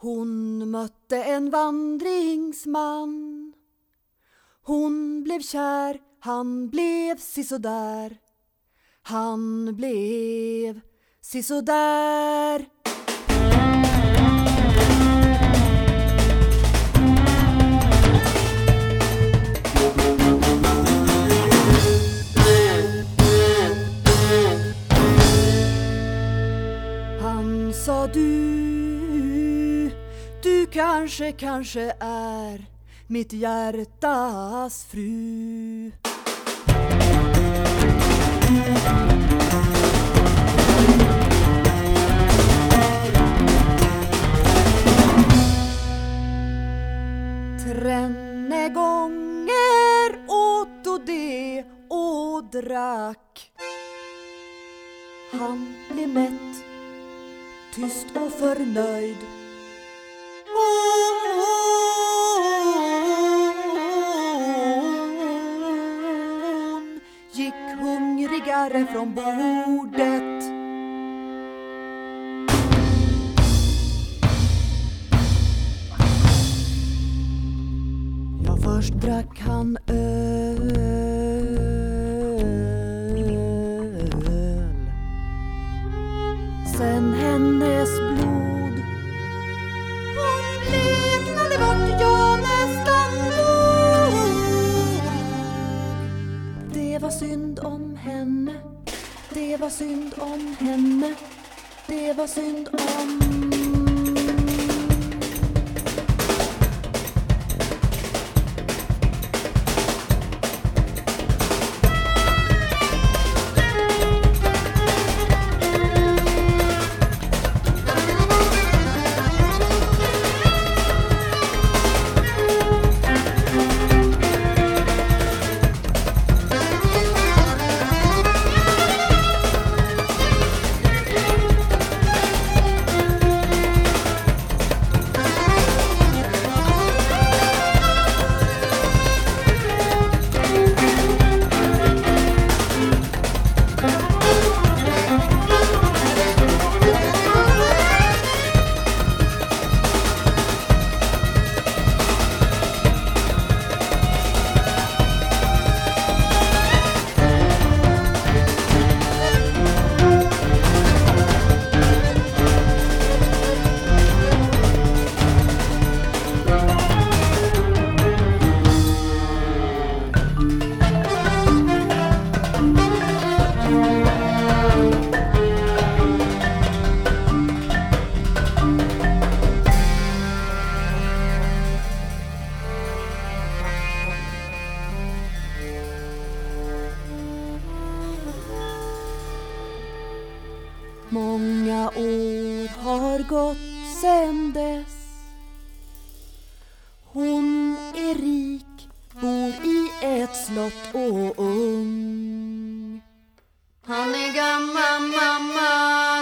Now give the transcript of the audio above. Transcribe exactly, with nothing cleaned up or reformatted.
Hon mötte en vandringsman. Hon blev kär, han blev sisådär. Han blev sisådär. Han sa du, du kanske, kanske är mitt hjärtas fru. Tränne gånger åt och det och drack. Han blev mätt, tyst och förnöjd. Hon gick hungrigare från bordet. Ja, först drack han öl. Sen hennes blod. Hon bleknade bort, jag nästan dog. Det var synd om henne. Det var synd om henne. Det var synd om. Många år har gått sen dess. Hon är rik, bor i ett slott och ung. Han är gammal mamma.